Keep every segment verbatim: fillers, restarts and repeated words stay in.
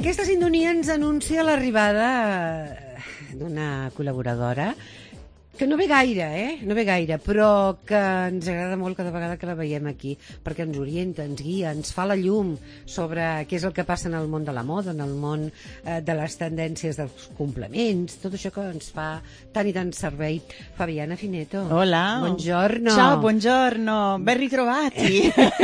Aquesta sintonia ens anuncia l'arribada d'una col·laboradora que no ve gaire, eh? No ve gaire, però que ens agrada molt cada vegada que la veiem aquí, perquè ens orienta, ens guia, ens fa la llum sobre què és el que passa en el món de la moda, en el món eh, de les tendències dels complements, tot això que ens fa tant i tant servei. Fabiana Fineto. Hola. Buongiorno. Ciao, buongiorno. Ben ritrovati.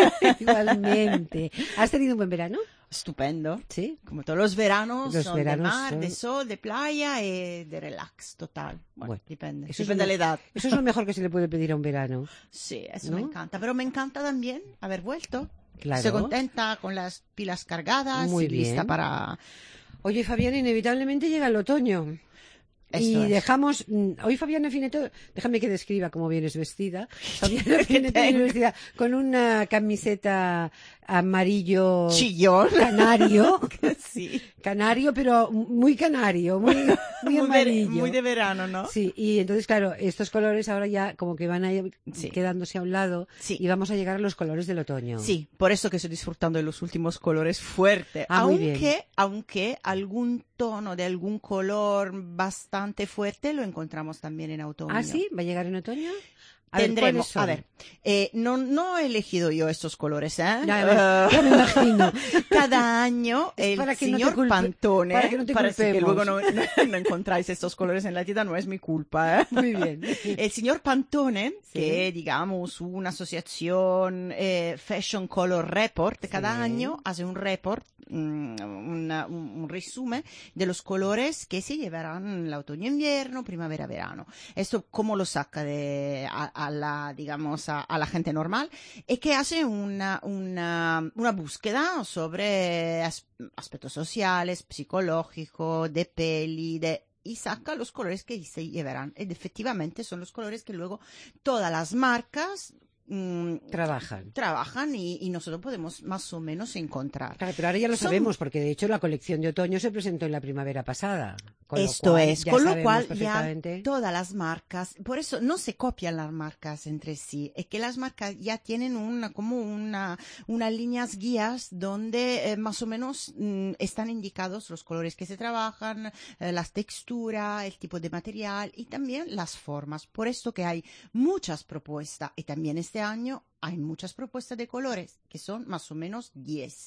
Igualmente. ¿Has tenido un buen verano? Estupendo. Sí. Como todos los veranos, Los son veranos de mar, son... de sol, de playa y de relax total. Bueno, bueno depende. Eso depende es de la edad. Eso es lo mejor que se le puede pedir a un verano. Sí, eso ¿no? me encanta. Pero me encanta también haber vuelto. Claro. Estoy contenta, con las pilas cargadas. Muy y bien. Lista para... Oye, Fabiana, inevitablemente llega el otoño. Esto y es. dejamos, hoy Fabiana Fineto, déjame que describa cómo vienes vestida. Fabiana Fineto viene vestida con una camiseta amarillo chillón, canario, sí, canario, pero muy canario, muy, muy, muy amarillo. Muy de verano, ¿no? Sí, y entonces, claro, estos colores ahora ya como que van a ir sí. quedándose a un lado sí. y vamos a llegar a los colores del otoño. Sí, por eso que estoy disfrutando de los últimos colores fuertes. Ah, muy aunque, bien. aunque algún tono de algún color bastante fuerte lo encontramos también en otoño. ¿Ah, sí? ¿Va a llegar en otoño? A Tendremos, ver, a ver, eh, no, no he elegido yo estos colores, ¿eh? Ya, uh, ya me imagino. Cada año el señor no Pantone, para que no te para que culpemos. luego no, no, no encontráis estos colores en la tienda, no es mi culpa, ¿eh? Muy bien. El señor Pantone, sí. que es, digamos, una asociación eh, Fashion Color Report, cada sí. año hace un report, um, una, un, un resumen de los colores que se llevarán el otoño-invierno, primavera-verano. Esto, ¿cómo lo saca de... A, a la, digamos, a, a la gente normal, es que hace una, una, una búsqueda sobre as, aspectos sociales, psicológicos, de peli, de, y saca los colores que se llevarán. Y efectivamente son los colores que luego todas las marcas mmm, trabajan. Trabajan y, y nosotros podemos más o menos encontrar. Claro, pero ahora ya lo son... sabemos, porque de hecho la colección de otoño se presentó en la primavera pasada. Con Esto lo cual, es, con lo cual perfectamente... ya todas las marcas, por eso no se copian las marcas entre sí, es que las marcas ya tienen una, como una, unas líneas guías donde eh, más o menos mm, están indicados los colores que se trabajan, eh, las texturas, el tipo de material y también las formas. Por esto que hay muchas propuestas y también este año hay muchas propuestas de colores que son más o menos diez.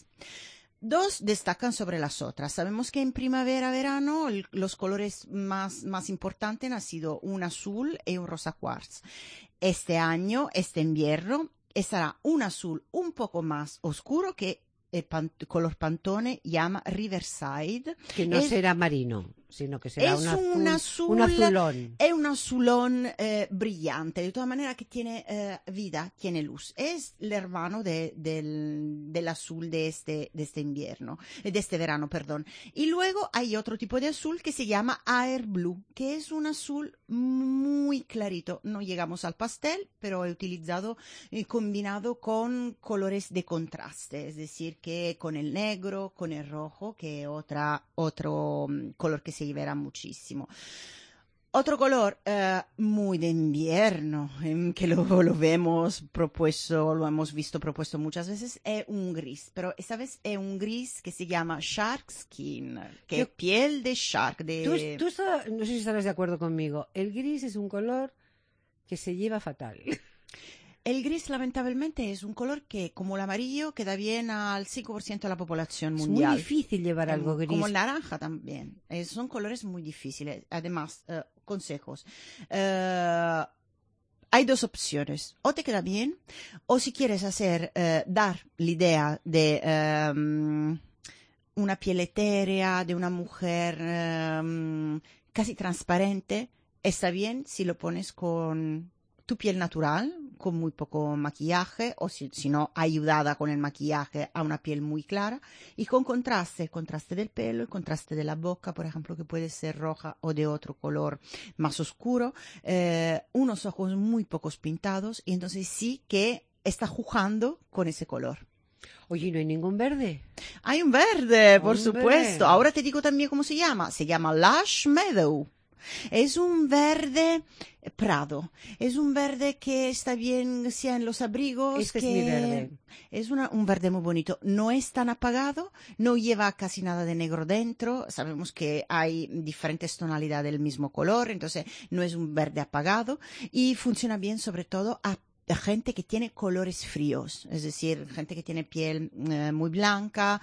Dos destacan sobre las otras. Sabemos que en primavera-verano los colores más, más importantes han sido un azul y un rosa quartz. Este año, este invierno, estará un azul un poco más oscuro que el pan, color Pantone llama Riverside. Que no es, será marino, sino que será es un, azul, un, azul, un azulón. Es un azulón eh, brillante, de todas maneras que tiene eh, vida, tiene luz. Es el hermano de, del, del azul de este, de este invierno, de este verano, perdón. Y luego hay otro tipo de azul que se llama Air Blue, que es un azul muy clarito. No llegamos al pastel, pero he utilizado, eh, combinado con colores de contraste, es decir, que con el negro, con el rojo, que es otra, otro um, color que se llevará muchísimo. Otro color uh, muy de invierno, eh, que lo, lo vemos propuesto, lo hemos visto propuesto muchas veces, es un gris, pero esta vez es un gris que se llama Shark Skin, que Yo, es piel de shark. De... Tú, tú estás, no sé si estarás de acuerdo conmigo, el gris es un color que se lleva fatal. El gris, lamentablemente, es un color que, como el amarillo, queda bien al cinco por ciento de la población mundial. Es muy difícil llevar algo gris. Como el naranja también. Eh, son colores muy difíciles. Además, uh, consejos. Uh, hay dos opciones. O te queda bien, o si quieres hacer, uh, dar la idea de um, una piel etérea, de una mujer um, casi transparente, está bien si lo pones con tu piel natural, con muy poco maquillaje, o si, si no, ayudada con el maquillaje a una piel muy clara, y con contraste, el contraste del pelo, el contraste de la boca, por ejemplo, que puede ser roja o de otro color más oscuro, eh, unos ojos muy pocos pintados, y entonces sí que está jugando con ese color. Oye, ¿no hay ningún verde? Hay un verde, por Hombre. supuesto. Ahora te digo también cómo se llama. Se llama Lush Meadow. Es un verde prado, es un verde que está bien sea en los abrigos. Este que es mi verde. Es una- un verde muy bonito, no es tan apagado, no lleva casi nada de negro dentro, sabemos que hay diferentes tonalidades del mismo color, entonces no es un verde apagado y funciona bien sobre todo a de gente que tiene colores fríos, es decir, gente que tiene piel eh, muy blanca,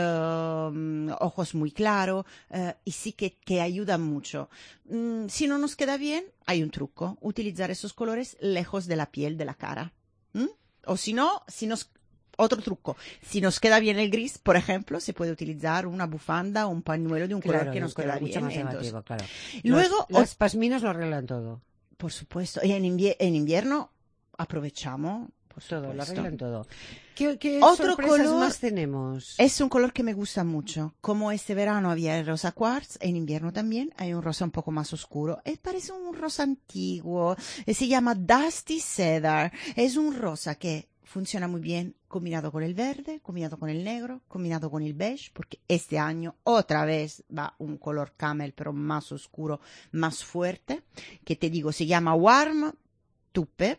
eh, ojos muy claros, eh, y sí que, que ayuda mucho. Mm, si no nos queda bien, hay un truco, utilizar esos colores lejos de la piel de la cara. ¿Mm? O si no, si nos otro truco, si nos queda bien el gris, por ejemplo, se puede utilizar una bufanda o un pañuelo de un color Claro, que un nos color queda mucho bien. más Entonces, llamativo, claro. luego, Los- las pasminas lo arreglan todo. por supuesto, y en, invie- en invierno aprovechamos, por Todo, lo supuesto. arreglan todo. ¿Qué, qué Otro sorpresas color más tenemos? Es un color que me gusta mucho. Como este verano había el rosa quartz, en invierno también hay un rosa un poco más oscuro. Es, parece un rosa antiguo. eh, Se llama Dusty Cedar. Es un rosa que funciona muy bien combinado con el verde, combinado con el negro, combinado con el beige, porque este año otra vez va un color camel, pero más oscuro, más fuerte, que te digo, se llama Warm Tupe.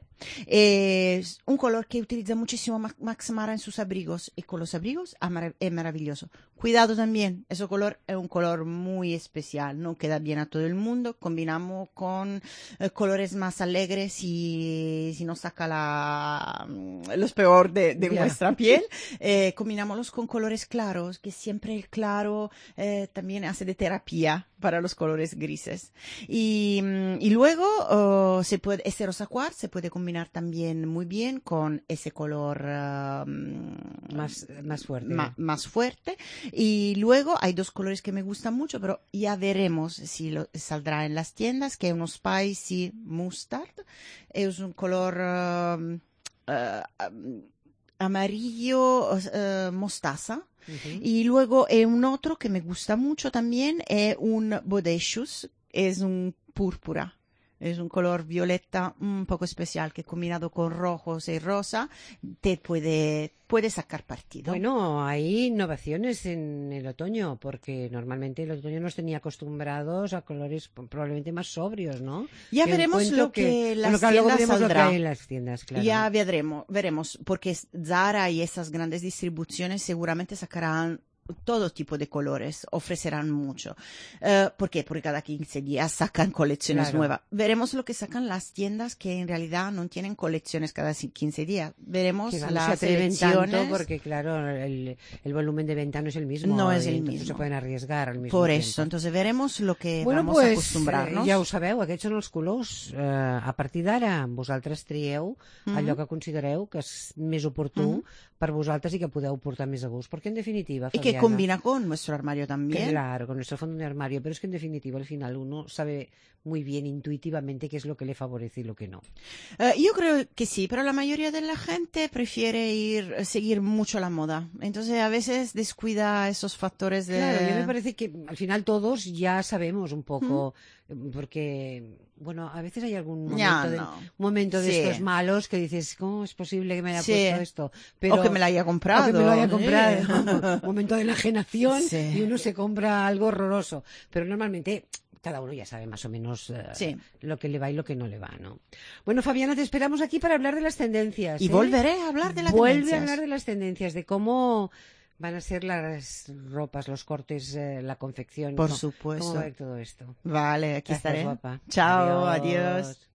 Es un color que utiliza muchísimo Ma- Max Mara en sus abrigos y con los abrigos es marav- es maravilloso. Cuidado también, ese color es un color muy especial, no queda bien a todo el mundo. Combinamos con eh, colores más alegres y si nos saca la, mm, los peor de, de Ya. nuestra piel. Eh, combinámoslos con colores claros, que siempre el claro eh, también hace de terapia para los colores grises. Y, mm, y luego oh, se puede, ese rosa quartz se puede combinar también muy bien con ese color ah, mm, Más, más fuerte. ma- más fuerte. Y luego hay dos colores que me gustan mucho, pero ya veremos si lo, saldrá en las tiendas, que es un spicy mustard. Es un color ah, ah, ah, amarillo ah, mostaza. Ujú. Y luego eh, un otro que me gusta mucho también es un Bodacious, es un púrpura. Es un color violeta un poco especial que combinado con rojos y rosa te puede, puede sacar partido. Bueno, hay innovaciones en el otoño, porque normalmente el otoño nos tenía acostumbrados a colores p- probablemente más sobrios, ¿no? Ya Yo veremos encuentro lo que las bueno, claro, luego tiendas veremos lo que saldrá. hay en las tiendas, claro. Ya veremos, veremos, porque Zara y esas grandes distribuciones seguramente sacarán todo tipo de colores, ofrecerán mucho. Eh, ¿Por qué? Porque cada quince días sacan colecciones Claro. nuevas. Veremos lo que sacan las tiendas que en realidad no tienen colecciones cada si- quince días. Veremos Que no se las atreven tanto selecciones. porque, claro, el, el volumen de venta no es el mismo. No es y el entonces mismo. se pueden arriesgar al mismo Por tiempo. eso, entonces veremos lo que Bueno, vamos a pues, acostumbrarnos. eh, ja ho sabeu, aquests són els colors. Eh, a partir d'ara, vosaltres trieu Mhm. allò que considereu que és més oportú Mhm. per vosaltres i que podeu portar més a gust. Perquè, en definitiva, Y que Fabiana, combina con nuestro armario también. claro, con nuestro fondo de armario, pero es que en definitiva al final uno sabe muy bien intuitivamente qué es lo que le favorece y lo que no. Eh, yo creo que sí, pero la mayoría de la gente prefiere ir, eh, seguir mucho la moda. Entonces a veces descuida esos factores de... Claro, yo me parece que al final todos ya sabemos un poco, eh, porque, bueno, a veces hay algún momento, Ya, de, no. un momento de Sí. estos malos que dices, ¿cómo es posible que me haya Sí. puesto esto? Pero, O que me la haya comprado. o que me lo haya Sí. comprado, ¿no? Un momento de enajenación Sí. y uno se compra algo horroroso. Pero normalmente cada uno ya sabe más o menos eh, Sí. lo que le va y lo que no le va, ¿no? Bueno, Fabiana, te esperamos aquí para hablar de las tendencias. Y ¿eh? volveré a hablar de las Vuelve tendencias. a hablar de las tendencias, de cómo van a ser las ropas, los cortes, eh, la confección. Por cómo- supuesto. ¿Cómo va a ir todo esto? Vale, aquí Gracias, estaré. guapa. Chao, adiós.